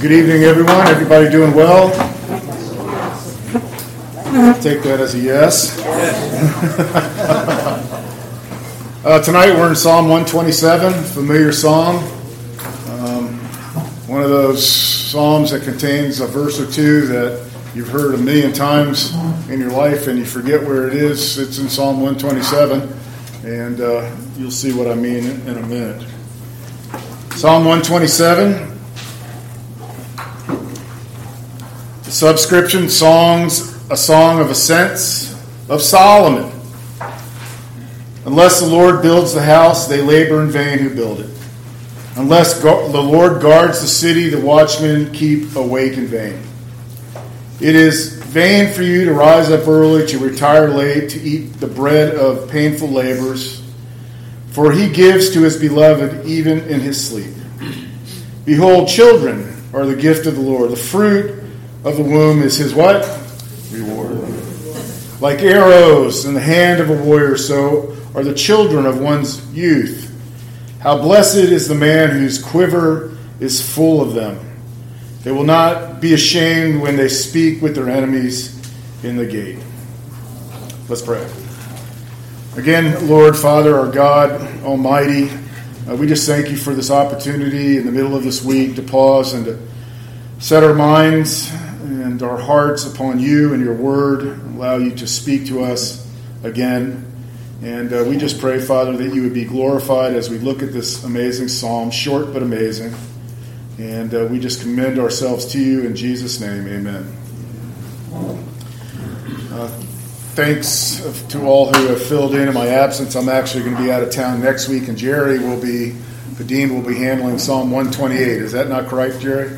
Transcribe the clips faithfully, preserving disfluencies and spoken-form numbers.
Good evening, everyone. Everybody doing well? Take that as a yes. uh, tonight we're in Psalm one twenty-seven, familiar psalm. Um, one of those psalms that contains a verse or two that you've heard a million times in your life and you forget where it is. It's in Psalm one twenty-seven, and uh, you'll see what I mean in a minute. Psalm one twenty-seven. Subscription: Songs, a Song of Ascents of Solomon. Unless the Lord builds the house, they labor in vain who build it. Unless go- the Lord guards the city, the watchmen keep awake in vain. It is vain for you to rise up early, to retire late, to eat the bread of painful labors, for he gives to his beloved even in his sleep. Behold, children are the gift of the Lord. The fruit of the womb is his what? Reward. Like arrows in the hand of a warrior, so are the children of one's youth. How blessed is the man whose quiver is full of them. They will not be ashamed when they speak with their enemies in the gate. Let's pray. Again, Lord, Father, our God Almighty, uh, we just thank you for this opportunity in the middle of this week to pause and to set our minds and our hearts upon you and your word, allow you to speak to us again. And uh, we just pray, Father, that you would be glorified as we look at this amazing psalm, short but amazing. And uh, we just commend ourselves to you in Jesus' name, amen. Uh, thanks to all who have filled in in my absence. I'm actually going to be out of town next week, and Jerry will be, the dean will be handling Psalm one twenty-eight. Is that not correct, Jerry?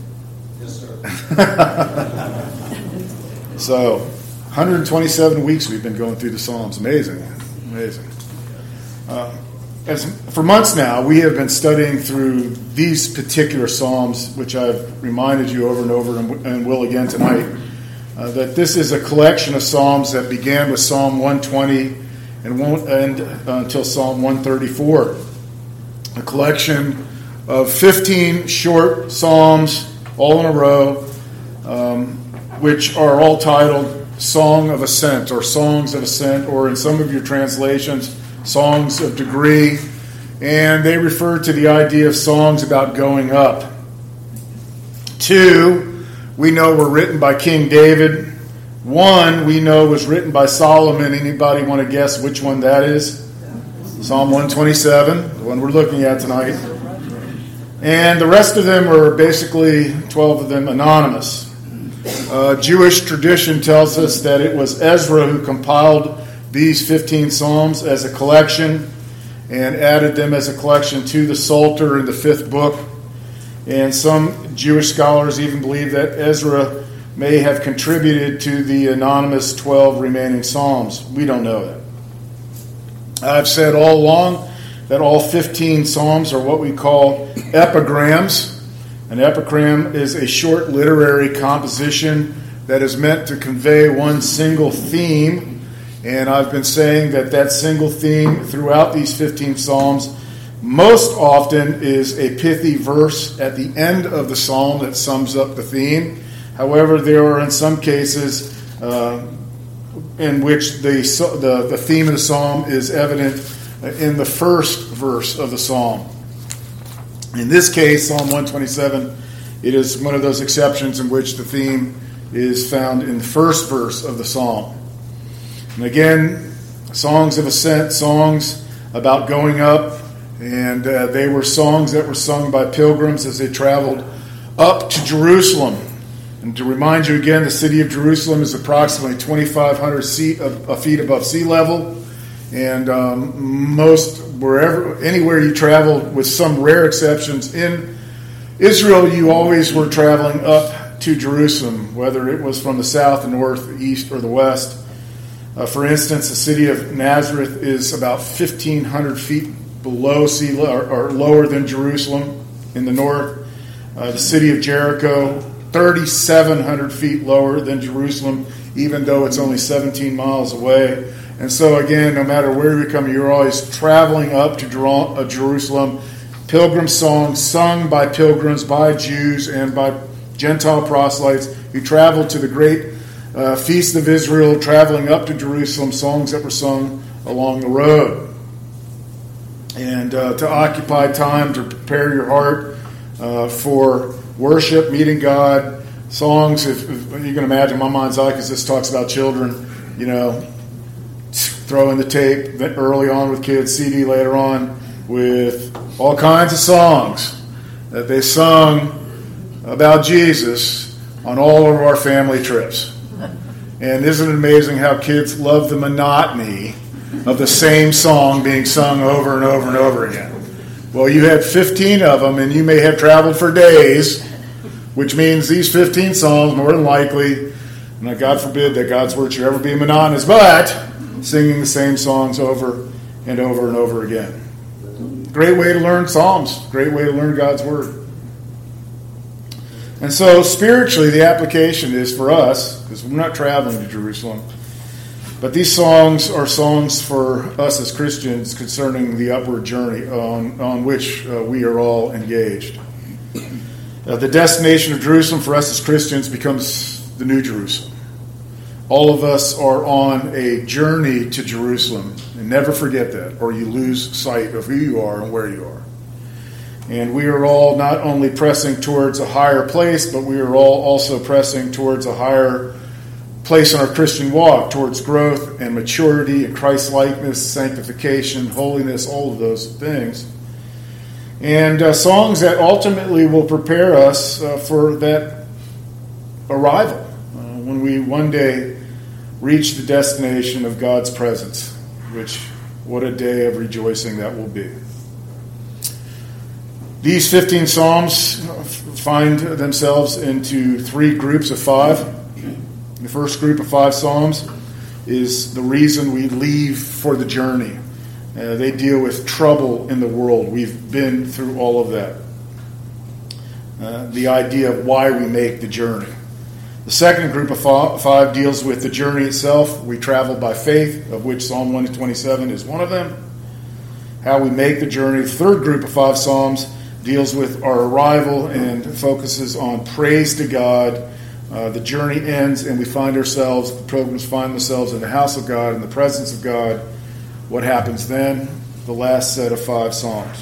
So, one hundred twenty-seven weeks we've been going through the Psalms. Amazing. Amazing. Uh, as for months now, we have been studying through these particular Psalms, which I've reminded you over and over and, and will again tonight, uh, that this is a collection of Psalms that began with Psalm one twenty and won't end uh, until Psalm one thirty-four. A collection of fifteen short Psalms all in a row, um, which are all titled Song of Ascent, or Songs of Ascent, or in some of your translations, Songs of Degree. And they refer to the idea of songs about going up. Two, we know were written by King David. One, we know was written by Solomon. Anybody want to guess which one that is? Psalm one twenty-seven, the one we're looking at tonight. And the rest of them are basically, twelve of them, anonymous. Uh, Jewish tradition tells us that it was Ezra who compiled these fifteen Psalms as a collection and added them as a collection to the Psalter in the fifth book. And some Jewish scholars even believe that Ezra may have contributed to the anonymous twelve remaining Psalms. We don't know that. I've said all along that all fifteen Psalms are what we call epigrams. An epigram is a short literary composition that is meant to convey one single theme. And I've been saying that that single theme throughout these fifteen Psalms most often is a pithy verse at the end of the psalm that sums up the theme. However, there are in some cases uh, in which the, the, the theme of the psalm is evident in the first verse of the psalm. In this case, Psalm one twenty-seven, it is one of those exceptions in which the theme is found in the first verse of the psalm. And again, songs of ascent, songs about going up, and uh, they were songs that were sung by pilgrims as they traveled up to Jerusalem. And to remind you again, the city of Jerusalem is approximately twenty-five hundred feet above sea level. And um, most, wherever, anywhere you travel, with some rare exceptions, in Israel, you always were traveling up to Jerusalem, whether it was from the south, the north, the east, or the west. Uh, for instance, the city of Nazareth is about fifteen hundred feet below sea level, or, or lower than Jerusalem in the north. Uh, the city of Jericho, thirty-seven hundred feet lower than Jerusalem, even though it's only seventeen miles away. And so again, no matter where you come, you're always traveling up to Jerusalem pilgrim songs sung by pilgrims, by Jews, and by Gentile proselytes who traveled to the great uh, Feast of Israel, traveling up to Jerusalem, songs that were sung along the road. And uh, to occupy time to prepare your heart uh, for worship, meeting God, songs, if, if you can imagine my mind's eye, because this talks about children, you know, throwing the tape early on with kids, C D later on, with all kinds of songs that they sung about Jesus on all of our family trips. And isn't it amazing how kids love the monotony of the same song being sung over and over and over again? Well, you had fifteen of them, and you may have traveled for days, which means these fifteen songs, more than likely, and God forbid that God's word should ever be monotonous, but singing the same songs over and over and over again. Great way to learn Psalms. Great way to learn God's word. And so spiritually, the application is for us, because we're not traveling to Jerusalem, but these songs are songs for us as Christians concerning the upward journey on, on which uh, we are all engaged. Uh, the destination of Jerusalem for us as Christians becomes the New Jerusalem. All of us are on a journey to Jerusalem. And never forget that, or you lose sight of who you are and where you are. And we are all not only pressing towards a higher place, but we are all also pressing towards a higher place in our Christian walk, towards growth and maturity and Christ-likeness, sanctification, holiness, all of those things. And uh, songs that ultimately will prepare us uh, for that arrival, uh, when we one day reach the destination of God's presence, which, what a day of rejoicing that will be. These fifteen Psalms find themselves into three groups of five. The first group of five Psalms is the reason we leave for the journey. Uh, they deal with trouble in the world. We've been through all of that. Uh, the idea of why we make the journey. The second group of five deals with the journey itself. We travel by faith, of which Psalm one twenty-seven is one of them. How we make the journey. The third group of five Psalms deals with our arrival and focuses on praise to God. Uh, the journey ends and we find ourselves, the pilgrims find themselves in the house of God, in the presence of God. What happens then? The last set of five Psalms.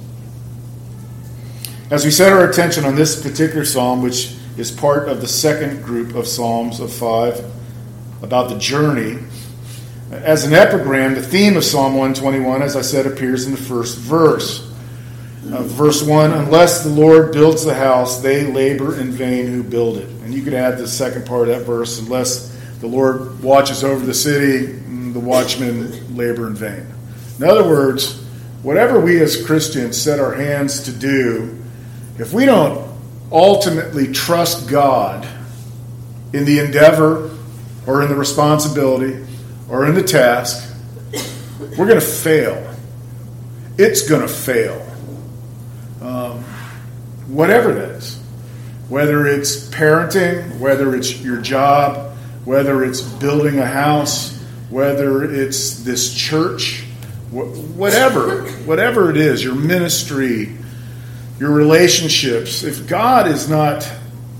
As we set our attention on this particular Psalm, which is part of the second group of Psalms of five, about the journey, as an epigram, the theme of Psalm one twenty-one, as I said, appears in the first verse. Uh, verse one, unless the Lord builds the house, they labor in vain who build it. And you could add the second part of that verse, unless the Lord watches over the city, the watchmen labor in vain. In other words, whatever we as Christians set our hands to do, if we don't ultimately trust God in the endeavor or in the responsibility or in the task, we're going to fail. It's going to fail. Um, whatever that is. Whether it's parenting, whether it's your job, whether it's building a house, whether it's this church, wh- whatever, whatever it is, your ministry, your relationships, if God is not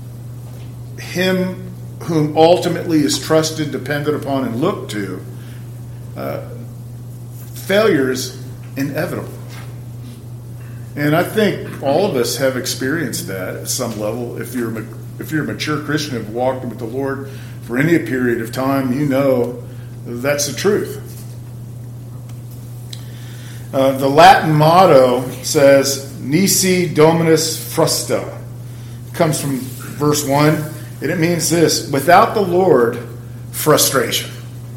Him whom ultimately is trusted, depended upon, and looked to, uh, failure is inevitable. And I think all of us have experienced that at some level. If you're if you're a mature Christian who have walked with the Lord for any period of time, you know that's the truth. Uh, the Latin motto says, Nisi Dominus Frusta. It comes from verse one, and it means this: without the Lord, frustration.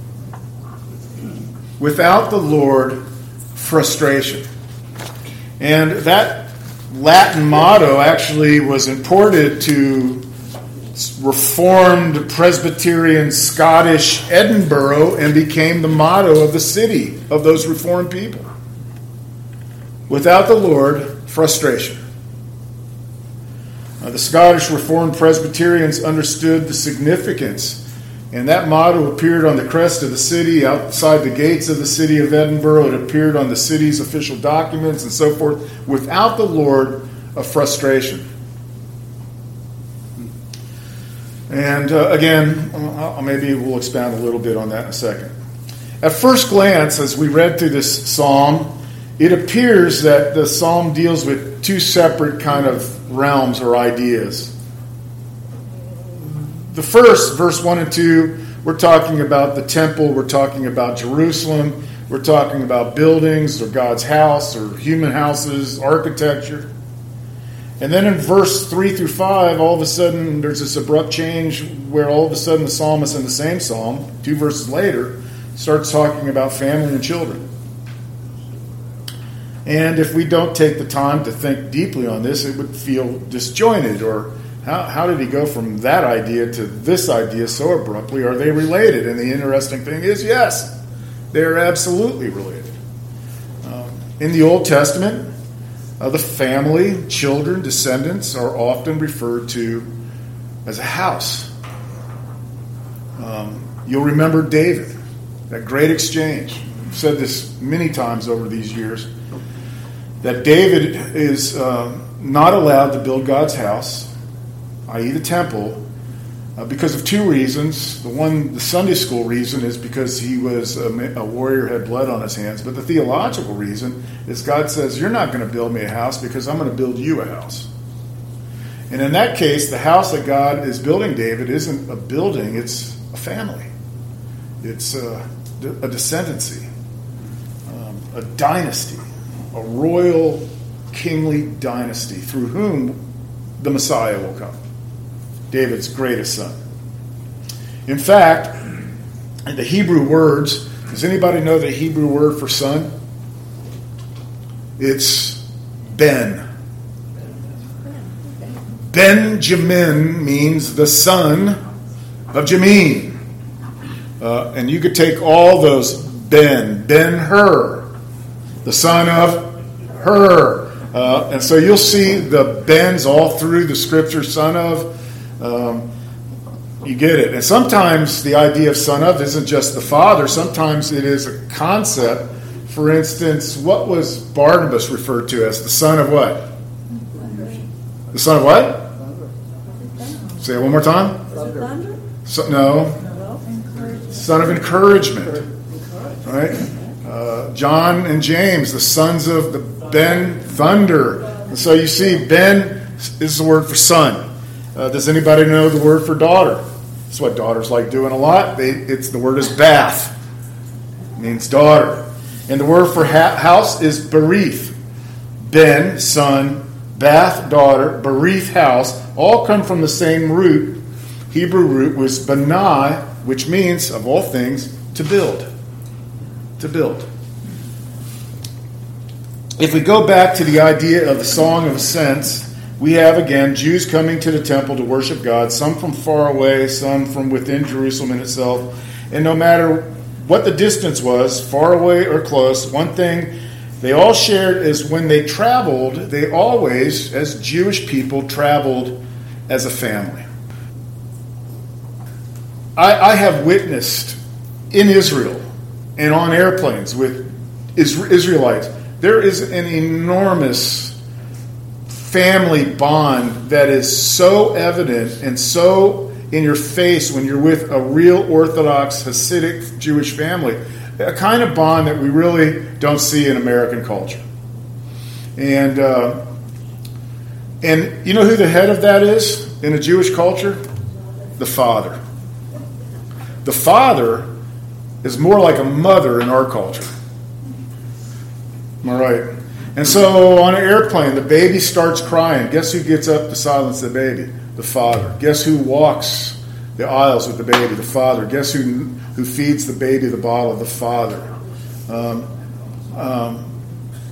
Without the Lord, frustration. And that Latin motto actually was imported to Reformed Presbyterian Scottish Edinburgh and became the motto of the city of those Reformed people. Without the Lord, frustration. Uh, the Scottish Reformed Presbyterians understood the significance And that motto appeared on the crest of the city, outside the gates of the city of Edinburgh. It appeared on the city's official documents and so forth. Without the Lord, a frustration. And uh, again, uh, maybe we'll expound a little bit on that in a second. At first glance, as we read through this psalm, it appears that the psalm deals with two separate kind of realms or ideas. The first, verse one and two, we're talking about the temple, we're talking about Jerusalem, we're talking about buildings or God's house or human houses, architecture. And then in verse three through five, all of a sudden there's this abrupt change where all of a sudden the psalmist in the same psalm, two verses later, starts talking about family and children. And if we don't take the time to think deeply on this, it would feel disjointed. Or how, how did he go from that idea to this idea so abruptly? Are they related? And the interesting thing is, yes, they are absolutely related. Um, in the Old Testament, uh, the family, children, descendants are often referred to as a house. Um, you'll remember David, that great exchange. I've said this many times over these years, that David is uh, not allowed to build God's house, that is the temple, uh, because of two reasons. The one, the Sunday school reason, is because he was a, a warrior, had blood on his hands. But the theological reason is God says, you're not going to build me a house because I'm going to build you a house. And in that case, the house that God is building David isn't a building, it's a family. It's a, a descendancy, um, a dynasty. A royal, kingly dynasty through whom the Messiah will come. David's greatest son. In fact, the Hebrew words, does anybody know the Hebrew word for son? It's Ben. Benjamin means the son of Jamin. Uh, and you could take all those Ben, Ben-Hur, the son of Hur. Uh, and so you'll see the Bens all through the scripture, son of. Um, you get it. And sometimes the idea of son of isn't just the father. Sometimes it is a concept. For instance, what was Barnabas referred to as? The son of what? The son of what? Say it one more time. So, no. Son of encouragement. Right? Uh, John and James, the sons of the Ben Thunder. And so you see, Ben is the word for son. Uh, does anybody know the word for daughter? That's what daughters like doing a lot. They, it's the word is bath. It means daughter. And the word for ha- house is berith. Ben, son, bath, daughter, berith, house, all come from the same root. Hebrew root was banah, which means, of all things, to build. To build. If we go back to the idea of the Song of Ascents, we have again Jews coming to the temple to worship God, some from far away, some from within Jerusalem in itself. And no matter what the distance was, far away or close, one thing they all shared is when they traveled, they always, as Jewish people, traveled as a family. I, I have witnessed in Israel and on airplanes with Israelites, there is an enormous family bond that is so evident and so in your face when you're with a real Orthodox Hasidic Jewish family. A kind of bond that we really don't see in American culture. And uh, and you know who the head of that is in a Jewish culture? The father. The father is more like a mother in our culture. All right. And so on an airplane, the baby starts crying. Guess who gets up to silence the baby? The father. Guess who walks the aisles with the baby? The father. Guess who who feeds the baby the bottle? The father. Um, um,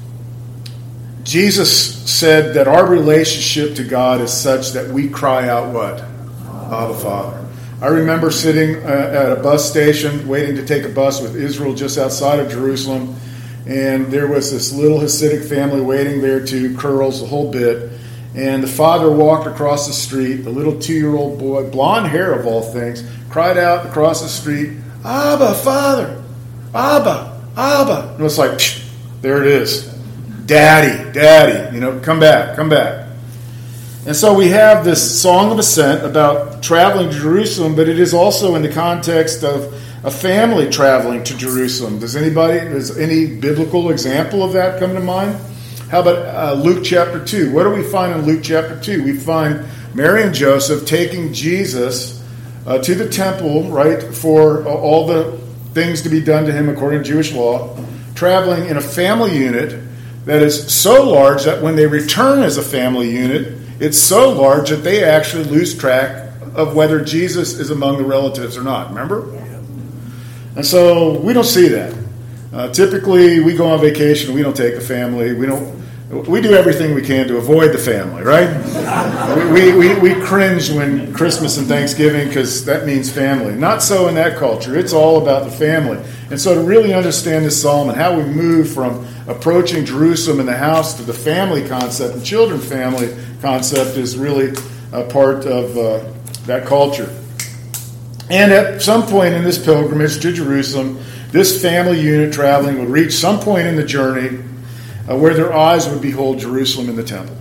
Jesus said that our relationship to God is such that we cry out what? Abba, Father. I remember sitting uh, at a bus station waiting to take a bus with Israel just outside of Jerusalem, and there was this little Hasidic family waiting there too, curls, the whole bit. And the father walked across the street, the little two-year-old boy, blonde hair of all things, cried out across the street, Abba, Father, Abba, Abba. And it's like, psh, there it is. Daddy, Daddy, you know, come back, come back. And so we have this song of ascent about traveling to Jerusalem, but it is also in the context of a family traveling to Jerusalem. Does anybody, does any biblical example of that come to mind? How about uh, Luke chapter two? What do we find in Luke chapter two? We find Mary and Joseph taking Jesus uh, to the temple, right, for uh, all the things to be done to him according to Jewish law, traveling in a family unit that is so large that when they return as a family unit, it's so large that they actually lose track of whether Jesus is among the relatives or not. Remember? Yeah. And so we don't see that. Uh, typically, we go on vacation. We don't take the family. We don't. We do everything we can to avoid the family, right? we, we, we we cringe when Christmas and Thanksgiving because that means family. Not so in that culture. It's all about the family. And so to really understand this psalm and how we move from approaching Jerusalem in the house to the family concept and children family concept is really a part of uh, that culture. And at some point in this pilgrimage to Jerusalem, this family unit traveling would reach some point in the journey uh, where their eyes would behold Jerusalem in the temple.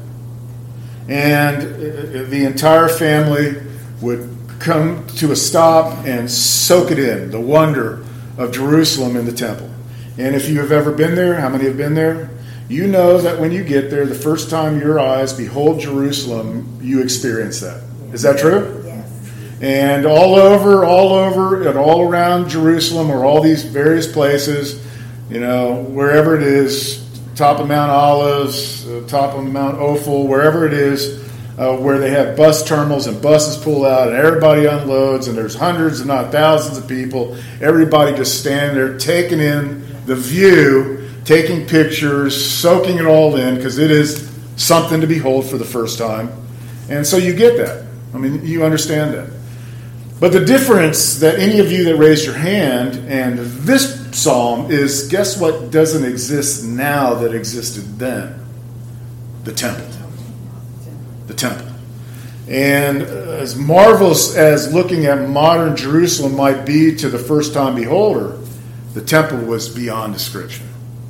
And uh, the entire family would come to a stop and soak it in, the wonder of Jerusalem in the temple. And if you have ever been there, how many have been there? You know that when you get there, the first time your eyes behold Jerusalem, you experience that. Is that true? Yes. And all over, all over, and all around Jerusalem are all these various places, you know, wherever it is, top of Mount Olives, uh, top of Mount Ophel, wherever it is, uh, where they have bus terminals and buses pull out and everybody unloads and there's hundreds, if not thousands of people, everybody just standing there taking in the view, taking pictures, soaking it all in because it is something to behold for the first time. And so you get that. I mean, you understand that. But the difference that any of you that raised your hand and this psalm is, guess what doesn't exist now that existed then? The temple. The temple. And as marvelous as looking at modern Jerusalem might be to the first-time beholder, the temple was beyond description.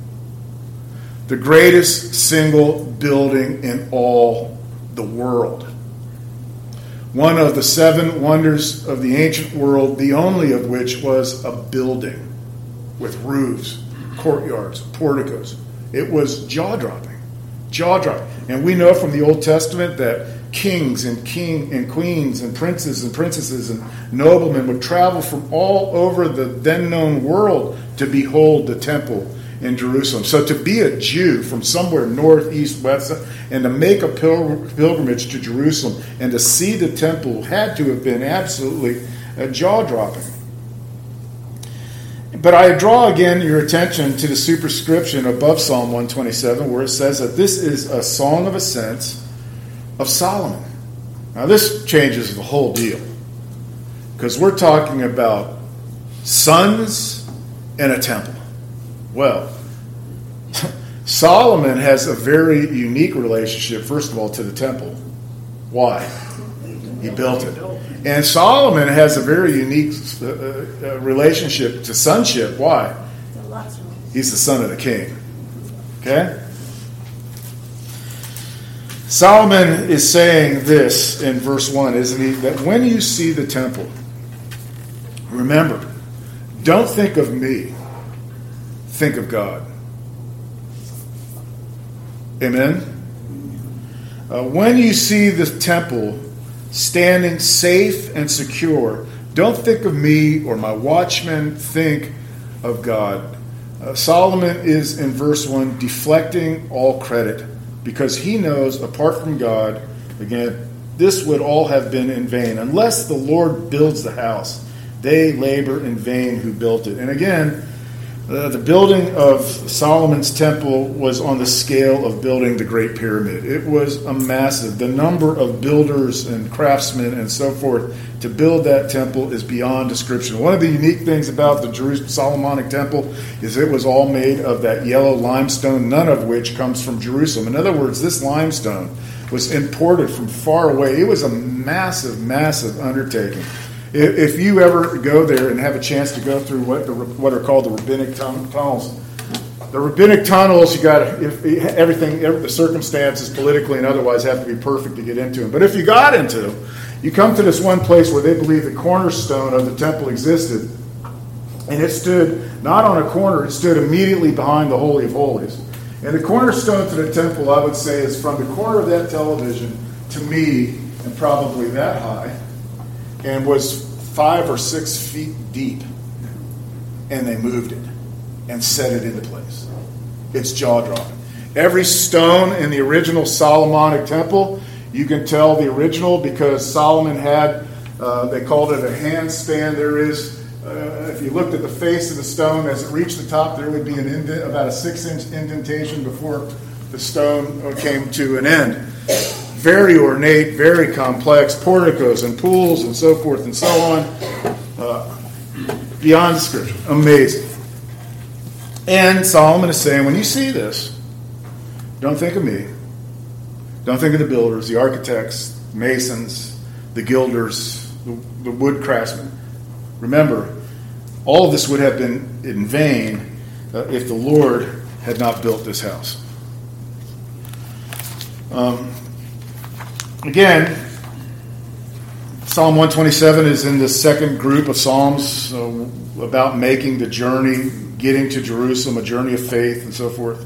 The greatest single building in all the world. One of the seven wonders of the ancient world, the only of which was a building with roofs, courtyards, porticos. It was jaw-dropping. Jaw-dropping. And we know from the Old Testament that kings and king and queens and princes and princesses and noblemen would travel from all over the then-known world to behold the temple in Jerusalem. So to be a Jew from somewhere north, east, west, and to make a pil- pilgrimage to Jerusalem and to see the temple had to have been absolutely uh, jaw-dropping. But I draw again your attention to the superscription above Psalm one twenty-seven where it says that this is a song of ascent of Solomon. Now this changes the whole deal because we're talking about sons and a temple. Well, Solomon has a very unique relationship, first of all, to the temple. Why? He built it. And Solomon has a very unique uh, uh, relationship to sonship. Why? He's the son of the king. Okay? Solomon is saying this in verse one, isn't he? That when you see the temple, remember, don't think of me. Think of God. Amen? Uh, when you see the temple standing safe and secure, don't think of me or my watchmen. Think of God. Uh, Solomon is, in verse one, deflecting all credit because he knows, apart from God, again, this would all have been in vain. Unless the Lord builds the house, they labor in vain who built it. And again, Uh, the building of Solomon's temple was on the scale of building the Great Pyramid. It was a massive. The number of builders and craftsmen and so forth to build that temple is beyond description. One of the unique things about the Jerusalem Solomonic temple is it was all made of that yellow limestone, none of which comes from Jerusalem. In other words, this limestone was imported from far away. It was a massive, massive undertaking. If, if you ever go there and have a chance to go through what the, what are called the rabbinic tun- tunnels, the rabbinic tunnels, you got if everything, every, the circumstances politically and otherwise have to be perfect to get into them. But if you got into them, you come to this one place where they believe the cornerstone of the temple existed, and it stood not on a corner; it stood immediately behind the Holy of Holies. And the cornerstone to the temple, I would say, is from the corner of that television to me, and probably that high, and was five or six feet deep. And they moved it and set it into place. It's jaw-dropping. Every stone in the original Solomonic temple, you can tell the original because Solomon had, uh, they called it a handspan. There is, uh, if you looked at the face of the stone, as it reached the top, there would be an indent, about a six-inch indentation before the stone came to an end. Very ornate, very complex, porticos and pools and so forth and so on. Uh, beyond description. Amazing. And Solomon is saying, when you see this, don't think of me. Don't think of the builders, the architects, masons, the gilders, the, the wood craftsmen. Remember, all of this would have been in vain uh, if the Lord had not built this house. Um, again, Psalm one twenty-seven is in the second group of Psalms uh, about making the journey, getting to Jerusalem, a journey of faith and so forth.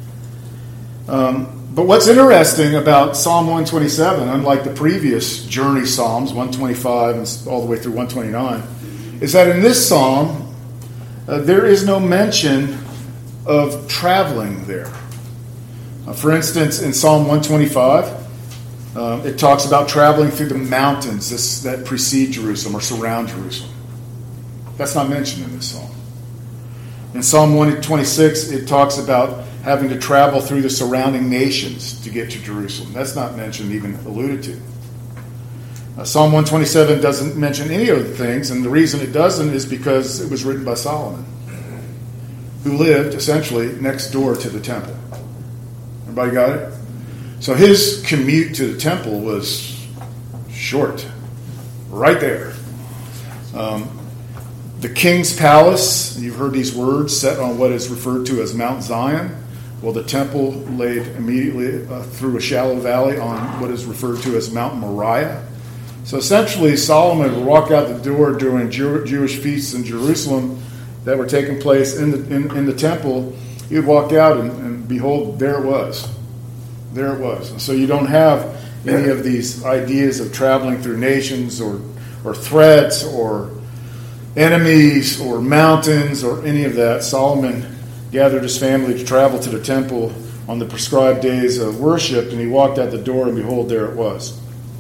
Um, but what's interesting about Psalm one twenty-seven, unlike the previous journey Psalms, one twenty-five and all the way through one twenty-nine, is that in this Psalm, uh, there is no mention of traveling there. Uh, for instance, in Psalm one twenty-five, Uh, it talks about traveling through the mountains this, that precede Jerusalem or surround Jerusalem. That's not mentioned in this psalm. In Psalm one twenty-six, it talks about having to travel through the surrounding nations to get to Jerusalem. That's not mentioned, even alluded to. Uh, Psalm one twenty-seven doesn't mention any of the things, and the reason it doesn't is because it was written by Solomon, who lived essentially next door to the temple. Everybody got it? So his commute to the temple was short, right there. Um, the king's palace, you've heard these words, set on what is referred to as Mount Zion. Well, the temple laid immediately uh, through a shallow valley on what is referred to as Mount Moriah. So essentially, Solomon would walk out the door during Jew- Jewish feasts in Jerusalem that were taking place in the, in, in the temple. He would walk out and, and behold, there it was. There it was. And so you don't have any of these ideas of traveling through nations or or threats or enemies or mountains or any of that. Solomon gathered his family to travel to the temple on the prescribed days of worship, and he walked out the door, and behold, there it was.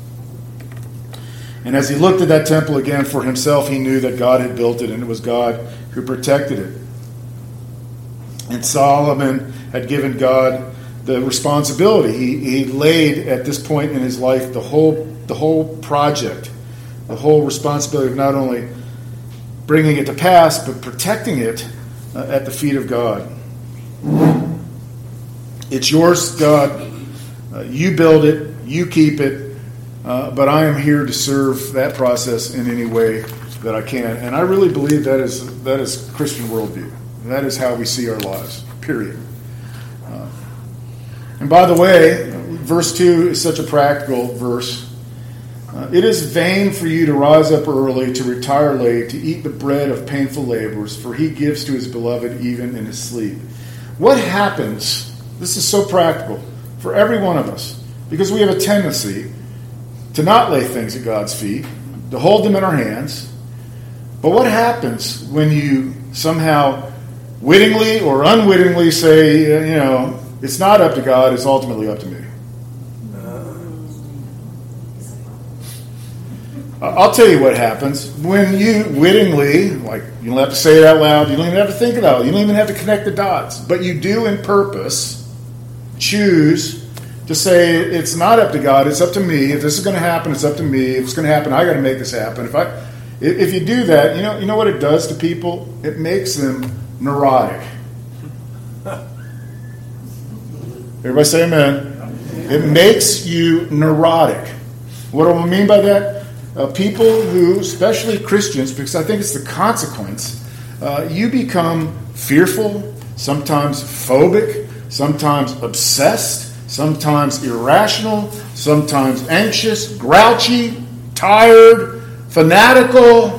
And as he looked at that temple again for himself, he knew that God had built it, and it was God who protected it. And Solomon had given God the responsibility. He, he laid at this point in his life the whole the whole project, the whole responsibility of not only bringing it to pass, but protecting it uh, at the feet of God. It's yours, God. Uh, you build it, you keep it, uh, but I am here to serve that process in any way that I can. And I really believe that is that is Christian worldview. That is how we see our lives, period. And by the way, verse two is such a practical verse. Uh, it is vain for you to rise up early, to retire late, to eat the bread of painful labors, for he gives to his beloved even in his sleep. What happens, this is so practical for every one of us, because we have a tendency to not lay things at God's feet, to hold them in our hands. But what happens when you somehow wittingly or unwittingly say, you know, it's not up to God, it's ultimately up to me? I'll tell you what happens. When you wittingly, like, you don't have to say it out loud, you don't even have to think it out, you don't even have to connect the dots, but you do in purpose choose to say, it's not up to God, it's up to me. If this is going to happen, it's up to me. If it's going to happen, I got to make this happen. If I, if you do that, you know, you know what it does to people? It makes them neurotic. Everybody say amen. It makes you neurotic. What do I mean by that? uh, people who, especially Christians, because I think it's the consequence, uh, you become fearful, sometimes phobic, sometimes obsessed, sometimes irrational, sometimes anxious, grouchy, tired, fanatical.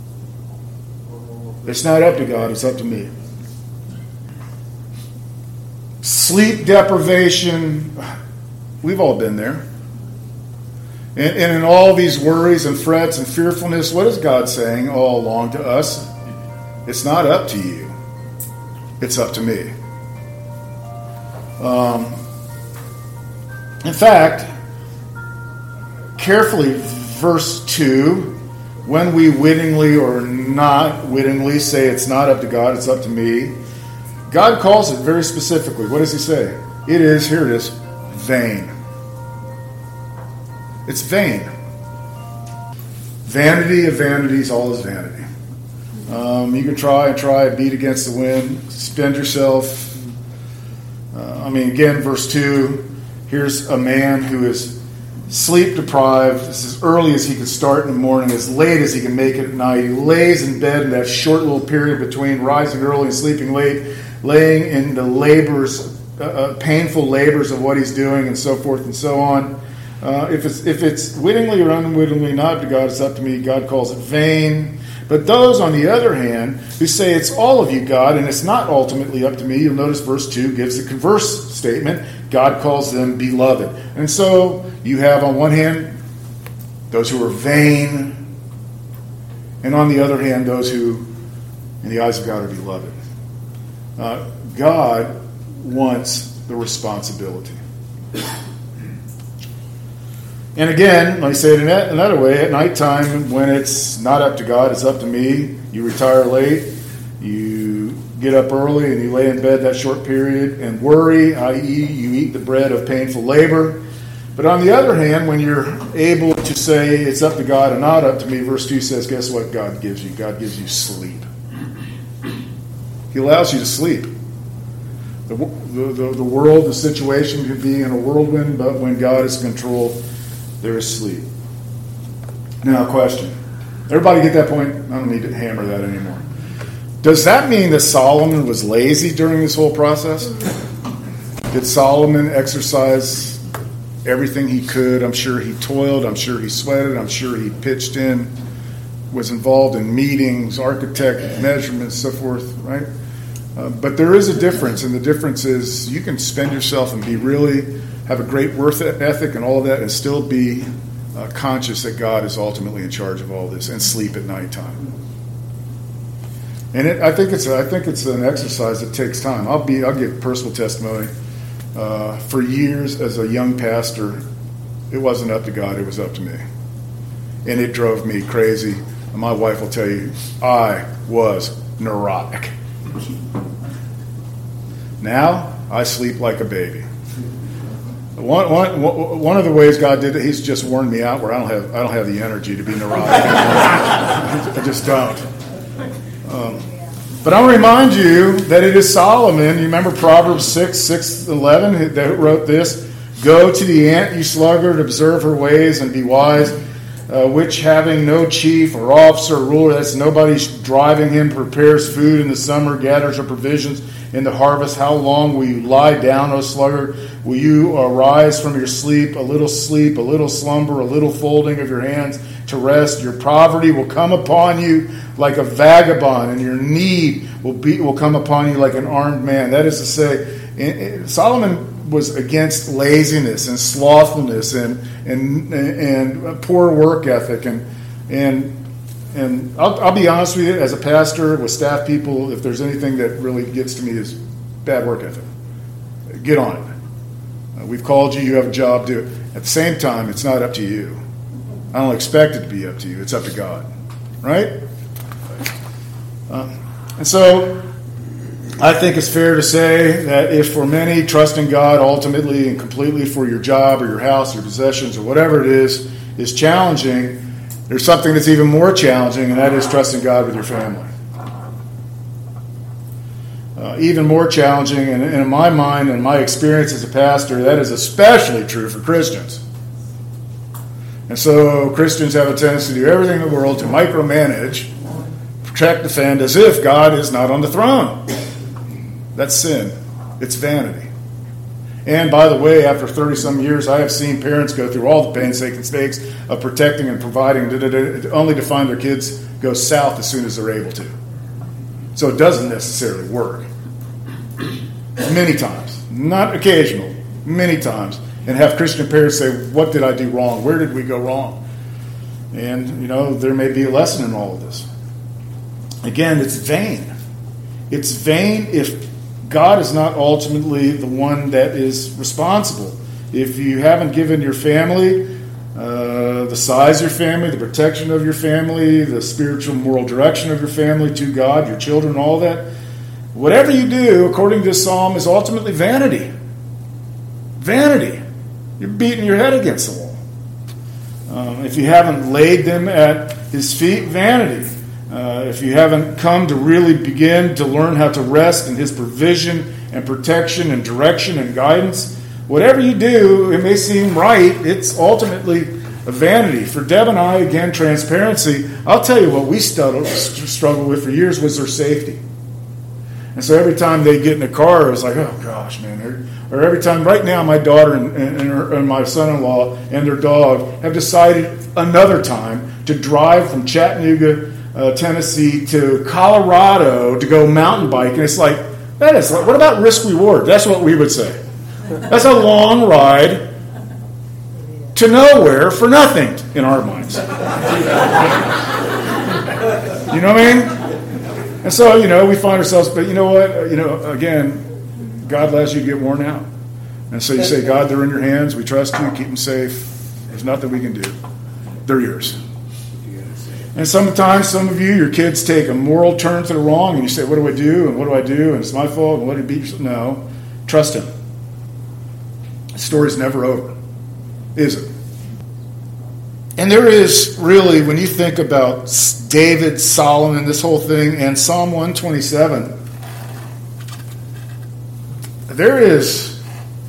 It's not up to God, it's up to me. Sleep deprivation, we've all been there. And, and in all these worries and frets and fearfulness, what is God saying all along to us? It's not up to you. It's up to me. Um, in fact, carefully, verse two, when we wittingly or not wittingly say it's not up to God, it's up to me, God calls it very specifically. What does he say? It is, here it is, vain. It's vain. Vanity of vanities, all is vanity. Um, you can try and try, beat against the wind, spend yourself. Uh, I mean, again, verse two, here's a man who is sleep deprived. It's as early as he can start in the morning, as late as he can make it at night. He lays in bed in that short little period between rising early and sleeping late, laying in the labors, uh, uh, painful labors of what he's doing, and so forth and so on. Uh, if it's if it's wittingly or unwittingly not up to God, it's up to me. God calls it vain. But those, on the other hand, who say it's all of you, God, and it's not ultimately up to me, you'll notice verse two gives the converse statement. God calls them beloved. And so you have, on one hand, those who are vain, and on the other hand, those who, in the eyes of God, are beloved. Uh, God wants the responsibility. And again, let me say it another way, at nighttime, when it's not up to God, it's up to me, you retire late, you get up early and you lay in bed that short period and worry, that is you eat the bread of painful labor. But on the other hand, when you're able to say it's up to God and not up to me, verse two says, guess what God gives you? God gives you sleep. He allows you to sleep. The, the, the, the world, the situation could be in a whirlwind, but when God is in control, there is sleep. Now, question. Everybody get that point? I don't need to hammer that anymore. Does that mean that Solomon was lazy during this whole process? Did Solomon exercise everything he could? I'm sure he toiled. I'm sure he sweated. I'm sure he pitched in, was involved in meetings, architect, measurements, so forth, right? Uh, but there is a difference, and the difference is you can spend yourself and be really, have a great work ethic and all of that, and still be uh, conscious that God is ultimately in charge of all this, and sleep at nighttime. And it, I think it's I think it's an exercise that takes time. I'll be I'll give personal testimony. Uh, for years as a young pastor, it wasn't up to God; it was up to me, and it drove me crazy. And my wife will tell you, I was neurotic. Now I sleep like a baby. One, one, one of the ways God did it, He's just worn me out where I don't have I don't have the energy to be neurotic. I just don't. Um, but I'll remind you that it is Solomon. You remember Proverbs six, six, eleven that wrote this: "Go to the ant, you sluggard, observe her ways and be wise. Uh, which having no chief or officer or ruler," that's nobody's driving him, "prepares food in the summer, gathers her provisions in the harvest. How long will you lie down, O sluggard? Will you arise from your sleep? A little sleep, a little slumber, a little folding of your hands to rest. Your poverty will come upon you like a vagabond, and your need will be will come upon you like an armed man." That is to say, Solomon was against laziness and slothfulness and and and poor work ethic and and and I'll, I'll be honest with you, as a pastor with staff people, if there's anything that really gets to me is bad work ethic. Get on it. Uh, we've called you. You have a job. Do it. At the same time, it's not up to you. I don't expect it to be up to you. It's up to God, right? Uh, and so I think it's fair to say that if for many trusting God ultimately and completely for your job or your house, your possessions or whatever it is, is challenging, there's something that's even more challenging, and that is trusting God with your family. Uh, even more challenging, and, and in my mind and my experience as a pastor, that is especially true for Christians. And so Christians have a tendency to do everything in the world to micromanage, protect, defend, as if God is not on the throne. That's sin. It's vanity. And by the way, after thirty-some years, I have seen parents go through all the painstaking mistakes of protecting and providing, only to find their kids go south as soon as they're able to. So it doesn't necessarily work. Many times. Not occasional. Many times. And have Christian parents say, what did I do wrong? Where did we go wrong? And, you know, there may be a lesson in all of this. Again, it's vain. It's vain if God is not ultimately the one that is responsible. If you haven't given your family, uh, the size of your family, the protection of your family, the spiritual moral direction of your family to God, your children, all that, whatever you do, according to this psalm, is ultimately vanity. Vanity. You're beating your head against the wall. Um, if you haven't laid them at his feet, vanity. Uh, if you haven't come to really begin to learn how to rest in his provision and protection and direction and guidance, whatever you do, it may seem right, it's ultimately a vanity. For Deb and I, again, transparency, I'll tell you what we struggled with for years was their safety. And so every time they get in the car, it was like, oh gosh, man. Or every time, right now, my daughter and, and, her, and my son-in-law and their dog have decided another time to drive from Chattanooga, uh, Tennessee to Colorado to go mountain bike. And it's like, that is, what about risk reward? That's what we would say. That's a long ride to nowhere for nothing in our minds. You know what I mean? And so, you know, we find ourselves, but you know what? You know, again, God lets you get worn out. And so you say, God, they're in your hands. We trust you. Keep them safe. There's nothing we can do. They're yours. And sometimes some of you, your kids take a moral turn to the wrong, and you say, what do I do? And what do I do? And it's my fault. And what did he be? No. Trust him. The story's never over. Is it? And there is really, when you think about David, Solomon, this whole thing, and Psalm one twenty-seven, there is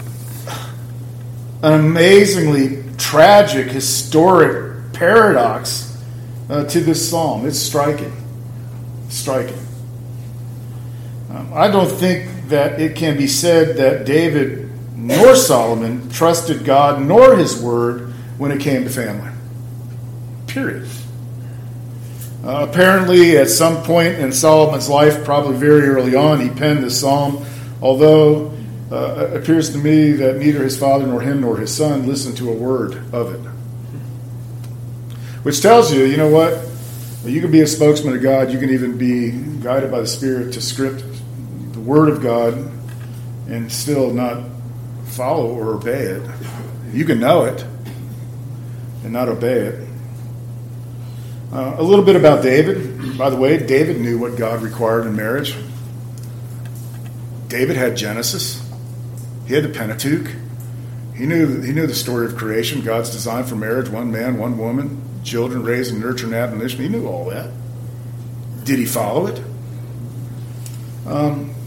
an amazingly tragic, historic paradox uh, to this psalm. It's striking. Striking. Um, I don't think that it can be said that David nor Solomon trusted God nor his word when it came to family. Period. Uh, apparently, at some point in Solomon's life, probably very early on, he penned this psalm, although uh, it appears to me that neither his father nor him nor his son listened to a word of it. Which tells you, you know what? You can be a spokesman of God. You can even be guided by the Spirit to script the Word of God and still not follow or obey it. You can know it and not obey it. Uh, a little bit about David. By the way, David knew what God required in marriage. David had Genesis. He had the Pentateuch. He knew he knew the story of creation, God's design for marriage, one man, one woman, children raised and nurtured and admonition. He knew all that. Did he follow it? Um,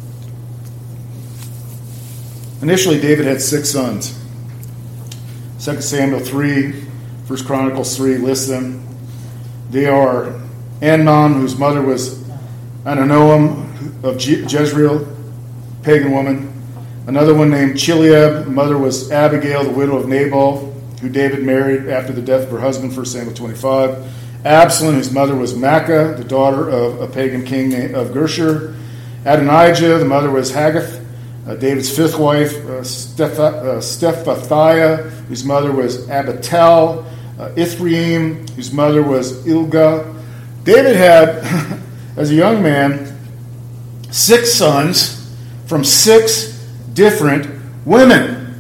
initially, David had six sons. Second Samuel three, First Chronicles three lists them. They are Amnon, whose mother was Ahinoam of Jezreel, pagan woman. Another one named Chileab, mother was Abigail, the widow of Nabal, who David married after the death of her husband, First Samuel twenty-five. Absalom, whose mother was Maacah, the daughter of a pagan king of Gershur. Adonijah, the mother was Haggith, uh, David's fifth wife. Uh, Steph- uh, Stephathiah, whose mother was Abital. Uh, Ithream, whose mother was Ilgah. David had, as a young man, six sons from six different women.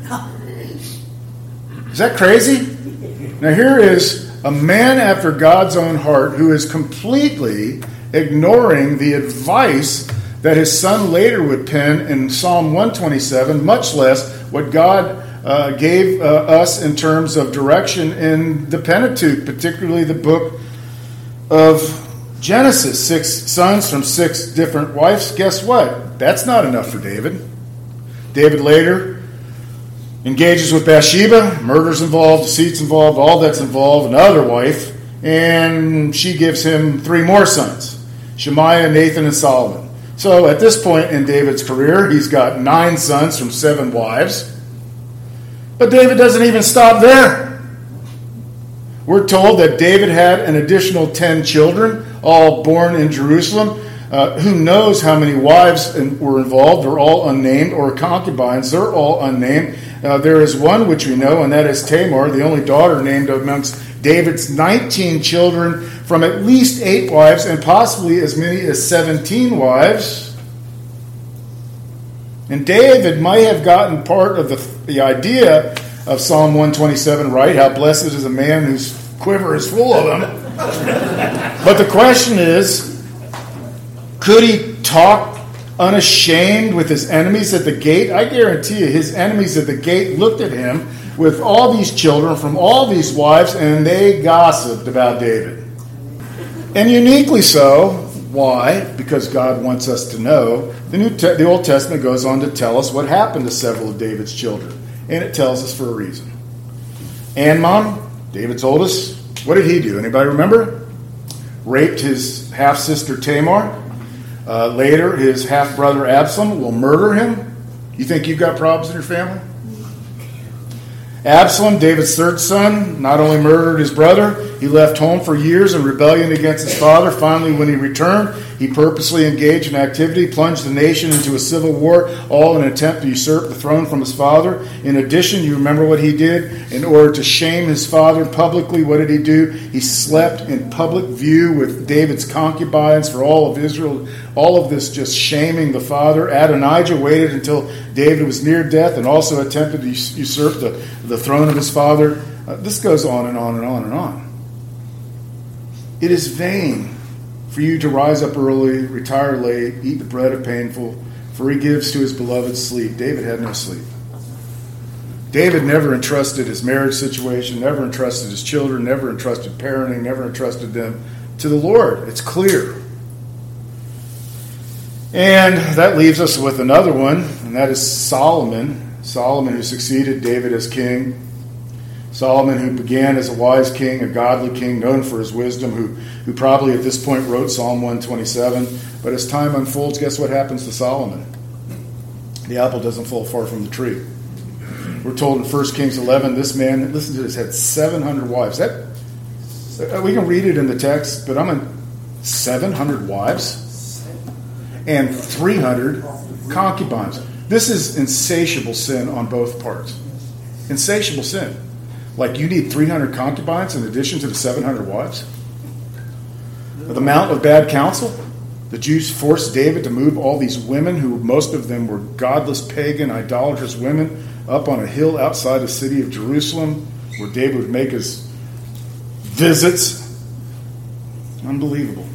Is that crazy? Now here is a man after God's own heart who is completely ignoring the advice that his son later would pen in Psalm one twenty-seven, much less what God uh, gave uh, us in terms of direction in the Pentateuch, particularly the book of Genesis. Six sons from six different wives. Guess what? That's not enough for David. David later engages with Bathsheba, murder's involved, deceit's involved, all that's involved, another wife, and she gives him three more sons, Shemaiah, Nathan, and Solomon. So at this point in David's career, he's got nine sons from seven wives. But David doesn't even stop there. We're told that David had an additional ten children, all born in Jerusalem. Uh, who knows how many wives were involved? They're all unnamed, or concubines. They're all unnamed. Uh, there is one which we know, and that is Tamar, the only daughter named amongst David's nineteen children from at least eight wives, and possibly as many as seventeen wives. And David might have gotten part of the, the idea of Psalm one twenty-seven right, how blessed is a man whose quiver is full of them. But the question is, could he talk unashamed with his enemies at the gate? I guarantee you his enemies at the gate looked at him with all these children from all these wives, and they gossiped about David. And uniquely so. Why? Because God wants us to know. The New Te- the Old Testament goes on to tell us what happened to several of David's children. And it tells us for a reason. Amnon, David's oldest, what did he do? Anybody remember? Raped his half-sister Tamar. Uh, later, his half-brother Absalom will murder him. You think you've got problems in your family? Absalom, David's third son, not only murdered his brother, he left home for years in rebellion against his father. Finally, when he returned, he purposely engaged in activity, plunged the nation into a civil war, all in an attempt to usurp the throne from his father. In addition, you remember what he did? In order to shame his father publicly, what did he do? He slept in public view with David's concubines for all of Israel. All of this just shaming the father. Adonijah waited until David was near death and also attempted to usurp the, the throne of his father. Uh, this goes on and on and on and on. It is vain for you to rise up early, retire late, eat the bread of painful, for he gives to his beloved sleep. David had no sleep. David never entrusted his marriage situation, never entrusted his children, never entrusted parenting, never entrusted them to the Lord. It's clear. And that leaves us with another one, and that is Solomon. Solomon, who succeeded David as king. Solomon, who began as a wise king, a godly king, known for his wisdom, who, who probably at this point wrote Psalm one twenty-seven. But as time unfolds, guess what happens to Solomon? The apple doesn't fall far from the tree. We're told in First Kings eleven, this man, listen to this, had seven hundred wives. That we can read it in the text, but I'm in seven hundred wives and three hundred concubines. This is insatiable sin on both parts. Insatiable sin. Like you need three hundred concubines in addition to the seven hundred wives? The amount of bad counsel? The Jews forced David to move all these women, who most of them were godless, pagan, idolatrous women, up on a hill outside the city of Jerusalem, where David would make his visits. Unbelievable.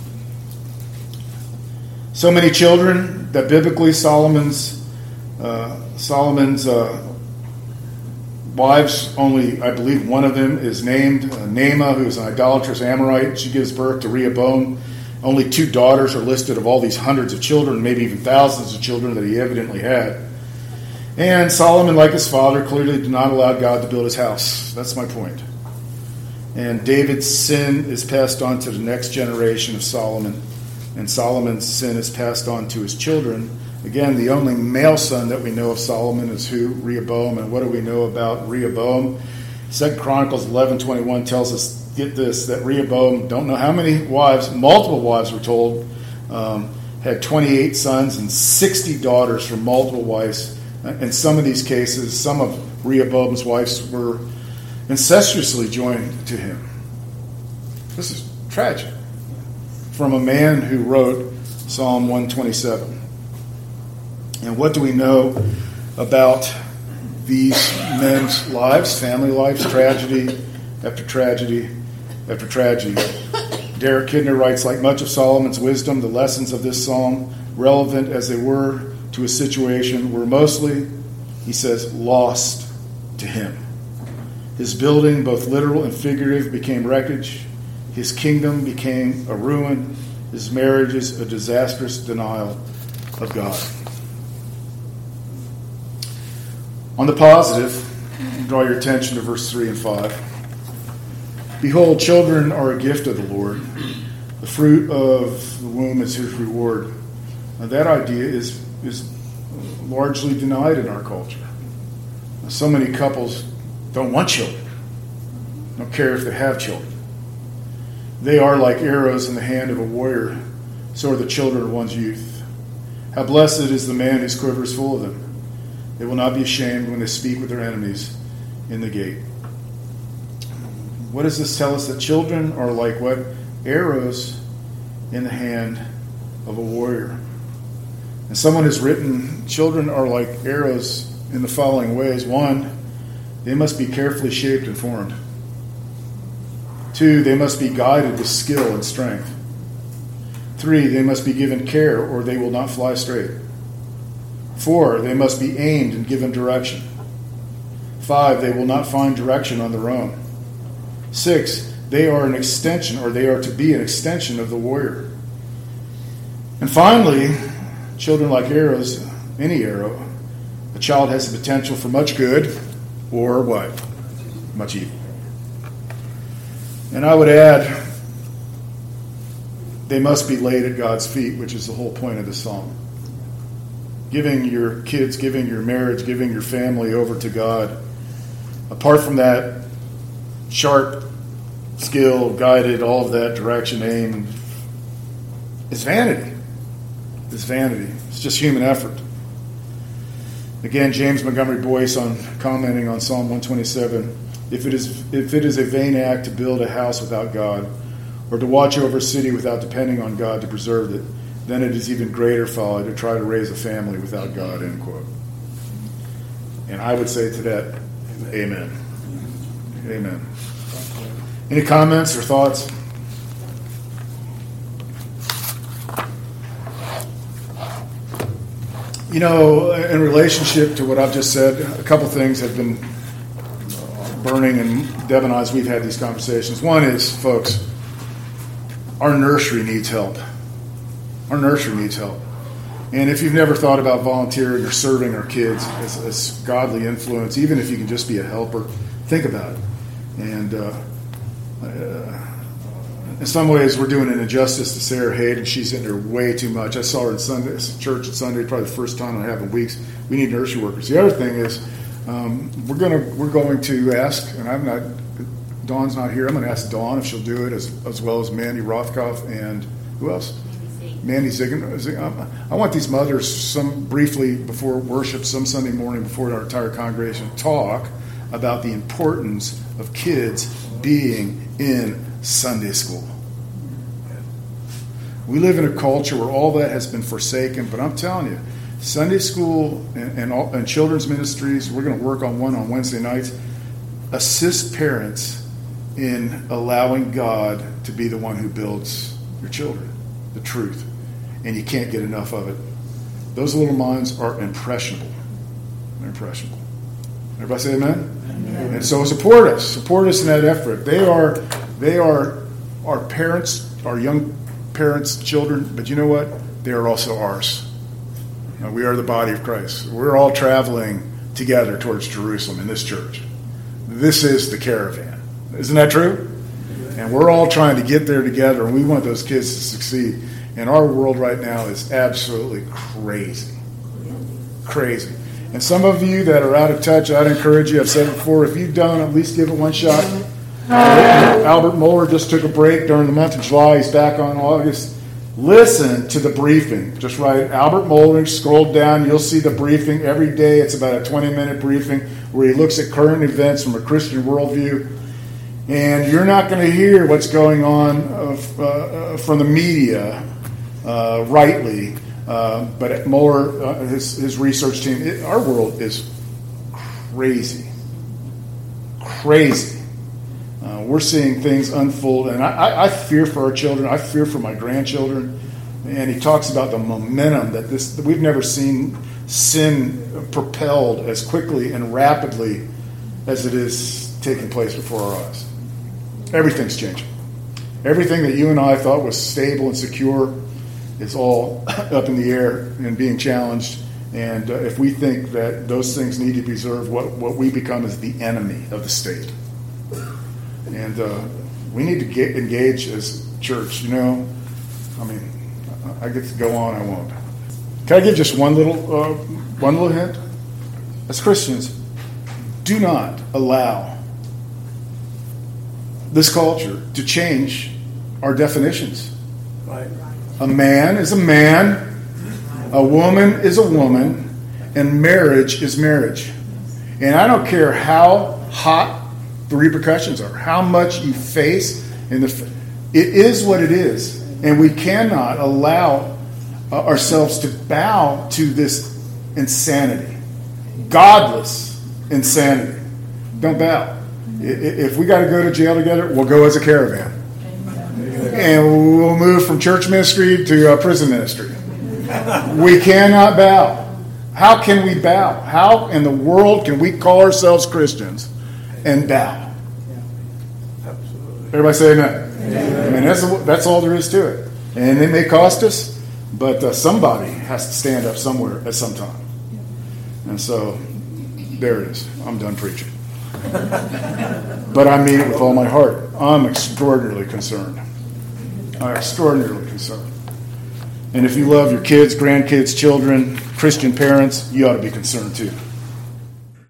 So many children that biblically Solomon's uh, Solomon's uh, wives, only I believe one of them is named uh, Naamah, who is an idolatrous Amorite. She gives birth to Rehoboam. Only two daughters are listed of all these hundreds of children, maybe even thousands of children that he evidently had. And Solomon, like his father, clearly did not allow God to build his house. That's my point. And David's sin is passed on to the next generation of Solomon. And Solomon's sin is passed on to his children. Again, the only male son that we know of Solomon is who? Rehoboam. And what do we know about Rehoboam? Second Chronicles eleven twenty-one tells us, get this, that Rehoboam, don't know how many wives, multiple wives were told, um, had twenty-eight sons and sixty daughters from multiple wives. In some of these cases, some of Rehoboam's wives were incestuously joined to him. This is tragic. From a man who wrote Psalm one twenty-seven. And what do we know about these men's lives, family lives, tragedy after tragedy after tragedy? Derek Kidner writes, like much of Solomon's wisdom, the lessons of this psalm, relevant as they were to his situation, were mostly, he says, lost to him. His building, both literal and figurative, became wreckage. His kingdom became a ruin. His marriages a disastrous denial of God. On the positive, draw your attention to verse three and five. Behold, children are a gift of the Lord. The fruit of the womb is his reward. Now, that idea is, is largely denied in our culture. So many couples don't want children, don't care if they have children. They are like arrows in the hand of a warrior, so are the children of one's youth. How blessed is the man whose quiver is full of them. They will not be ashamed when they speak with their enemies in the gate. What does this tell us? That children are like what? Arrows in the hand of a warrior. And someone has written, children are like arrows in the following ways. One, they must be carefully shaped and formed. Two, they must be guided with skill and strength. Three, they must be given care or they will not fly straight. Four, they must be aimed and given direction. Five, they will not find direction on their own. Six, they are an extension, or they are to be an extension of the warrior. And finally, children like arrows, any arrow, a child has the potential for much good or what? Much evil. And I would add, they must be laid at God's feet, which is the whole point of the psalm. Giving your kids, giving your marriage, giving your family over to God. Apart from that, sharp, skill, guided, all of that, direction, aim, it's vanity. It's vanity. It's just human effort. Again, James Montgomery Boyce, on commenting on Psalm one twenty-seven, if it is if it is a vain act to build a house without God, or to watch over a city without depending on God to preserve it, then it is even greater folly to try to raise a family without God, end quote. And I would say to that, amen. Amen. Any comments or thoughts? You know, in relationship to what I've just said, a couple things have been burning, and Deb and I, as we've had these conversations. One is, folks, our nursery needs help. Our nursery needs help. And if you've never thought about volunteering or serving our kids as, as godly influence, even if you can just be a helper, think about it. And uh, uh, in some ways, we're doing an injustice to Sarah Hayden. She's in there way too much. I saw her in Sunday, church at Sunday, probably the first time I have in weeks. We need nursery workers. The other thing is, um, we're going to we're going to ask, and I'm not. Dawn's not here. I'm going to ask Dawn if she'll do it, as as well as Mandy Rothkopf and who else? Mandy Ziggin. I want these mothers, some briefly before worship, some Sunday morning before our entire congregation, talk about the importance of kids being in Sunday school. We live in a culture where all that has been forsaken, but I'm telling you, Sunday school and, and, all, and children's ministries, we're going to work on one on Wednesday nights, assist parents in allowing God to be the one who builds your children, the truth. And you can't get enough of it. Those little minds are impressionable. They're impressionable. Everybody say amen? Amen. And so support us. Support us in that effort. They are they are our parents, our young parents, children, but you know what? They are also ours. You know, we are the body of Christ. We're all traveling together towards Jerusalem in this church. This is the caravan. Isn't that true? And we're all trying to get there together, and we want those kids to succeed. And our world right now is absolutely crazy. Crazy. And some of you that are out of touch, I'd encourage you, I've said it before, if you don't, at least give it one shot. Albert Mohler just took a break during the month of July. He's back on August. Listen to the briefing. Just write Albert Mohler, scroll down, you'll see the briefing every day. It's about a twenty-minute briefing where he looks at current events from a Christian worldview. And you're not going to hear what's going on of, uh, from the media uh, rightly. Uh, but Mohler, uh, his, his research team, it, our world is crazy. Crazy. Uh, we're seeing things unfold, and I, I, I fear for our children. I fear for my grandchildren. And he talks about the momentum that this that we've never seen sin propelled as quickly and rapidly as it is taking place before our eyes. Everything's changing. Everything that you and I thought was stable and secure is all up in the air and being challenged And uh, if we think that those things need to be preserved, what, what we become is the enemy of the state. And uh, we need to get engaged as church, you know. I mean, I get to go on, I won't. Can I give just one little, uh, one little hint? As Christians, do not allow this culture to change our definitions. Right. A man is a man, a woman is a woman, and marriage is marriage. And I don't care how hot the repercussions are, how much you face in the. It is what it is, and we cannot allow uh, ourselves to bow to this insanity, godless insanity. Don't bow. If we got to go to jail together, we'll go as a caravan. And we'll move from church ministry to uh, prison ministry. We cannot bow. How can we bow? How in the world can we call ourselves Christians and bow? Everybody say amen. Amen. I mean, that's, that's all there is to it. And it may cost us, but uh, somebody has to stand up somewhere at some time. And so, there it is. I'm done preaching. But I mean it with all my heart. I'm extraordinarily concerned. I'm extraordinarily concerned. And if you love your kids, grandkids, children, Christian parents, you ought to be concerned too.